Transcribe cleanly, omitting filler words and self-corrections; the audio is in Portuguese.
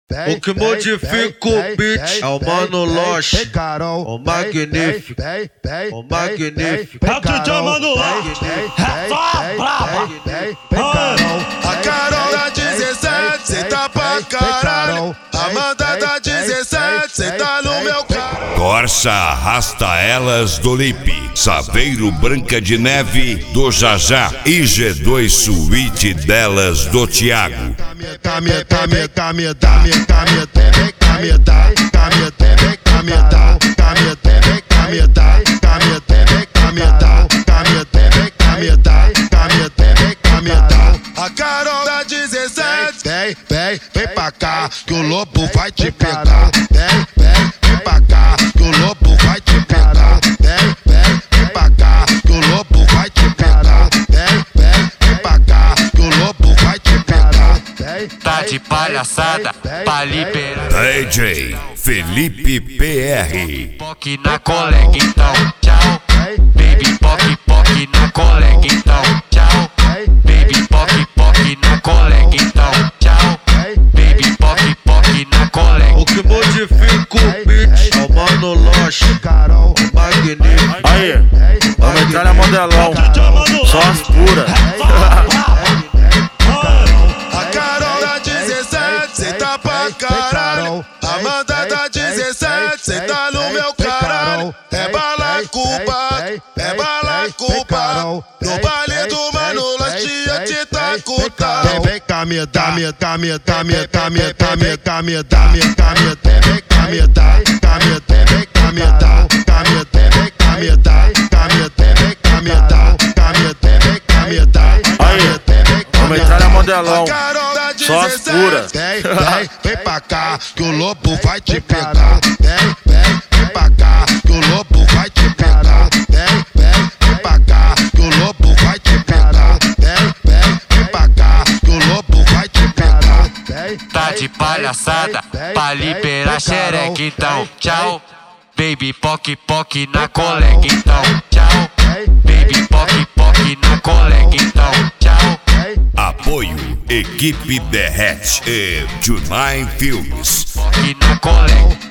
O que modifica o beat é o Mano Loche, o magnífico, o magnífico. É o DJ Mano Loche, é só brava. A Carol da 17, cê tá pra caralho. Amanda da 17, cê tá no meu carro. Corsa arrasta elas do Lipe, Saveiro Branca de Neve do Jajá e G2 Suíte delas do Thiago. A Carol da 17, vem pra cá que o lobo vai te pegar. Vem pra cá que o lobo vai te pegar. Vem pra cá que o lobo vai te pegar. Vem pra cá que o lobo vai te pegar. Tá de palhaçada pra liberar. DJ Felipe PR. Poc na colega então, tchau. Baby poc na colega então, tchau. Baby poc na colega então, tchau. Baby poc na colega. O que modifica o beat é o Mano Loche, o magnífico. Aí, vamos entrar na modelão, só as puras. A Carol da 17, cê tá pra caralho. Amanda da 17, cê tá no meu caralho. É bala culpa. No baile do Mano Loche eu te taco tal. Vem cá me dá. Vem cá me dá. Aí, vamos entrar na modelão, só as puras. Vem pra cá que o lobo vai te pegar. Vem pra cá que o lobo vai te pegar. Vem pra cá que o lobo vai te pegar. Vem pra cá que o lobo vai te pegar. Tá de palhaçada pra liberar xereca então, tchau. Baby poc na colega então, tchau. Baby poc na colega então, tchau. Apoio Equipe Derrete e Junai Filmes. Poc na colega.